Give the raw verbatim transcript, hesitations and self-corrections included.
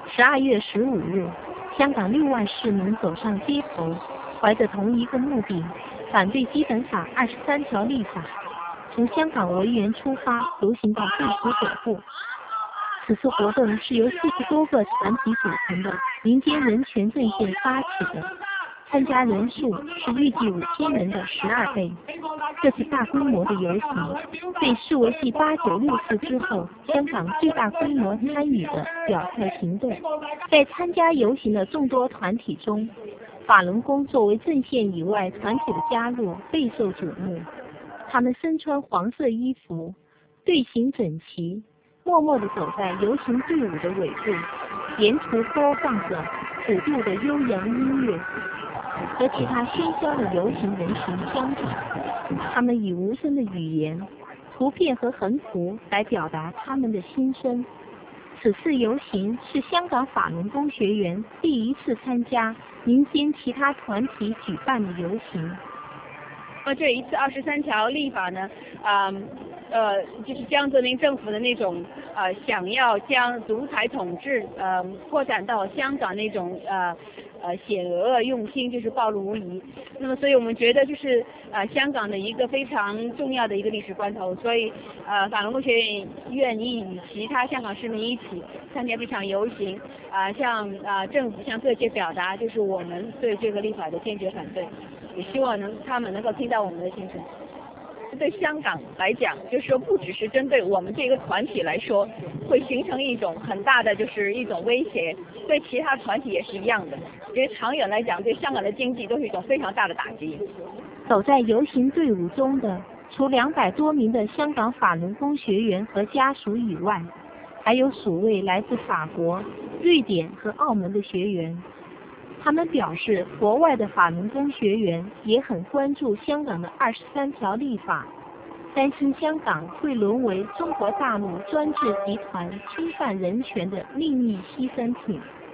十二月十五日，香港六万市民走上街头，怀着同一个目的，反对基本法二十三条立法，从香港维园出发，游行到政府总部。此次活动是由四十多个团体组成的民间人权阵线发起的，参加人数是预计五千人的十二倍。这次大规模的游行被视为继八九六四之后香港最大规模参与的表态行动。在参加游行的众多团体中，法轮功作为阵线以外团体的加入备受瞩目。他们身穿黄色衣服，队形整齐，默默地走在游行队伍的尾部，沿途播放着普渡的悠扬音乐，和其他喧嚣的游行人群相比，他们以无声的语言、图片和横幅来表达他们的心声。此次游行是香港法轮功学员第一次参加民间其他团体举办的游行。 那这一次二十三条立法呢，啊、呃，就是江泽民政府的那种呃想要将独裁统治呃扩展到香港那种呃呃险恶用心，就是暴露无遗。那么，所以我们觉得就是呃香港的一个非常重要的一个历史关头，所以呃法轮功学院愿意与其他香港市民一起参加这场游行，啊、呃，向啊、呃、政府向各界表达就是我们对这个立法的坚决反对。也希望能他们能够听到我们的心声。对香港来讲，就是说不只是针对我们这个团体来说，会形成一种很大的就是一种威胁，对其他团体也是一样的。因为长远来讲，对香港的经济都是一种非常大的打击。 走在游行队伍中的，除两百多名的香港法轮功学员和家属以外，还有数位来自法国、瑞典和澳门的学员。他们表示，国外的法轮功学员也很关注香港的二十三条立法，担心香港会沦为中国大陆专制集团侵犯人权的秘密牺牲品。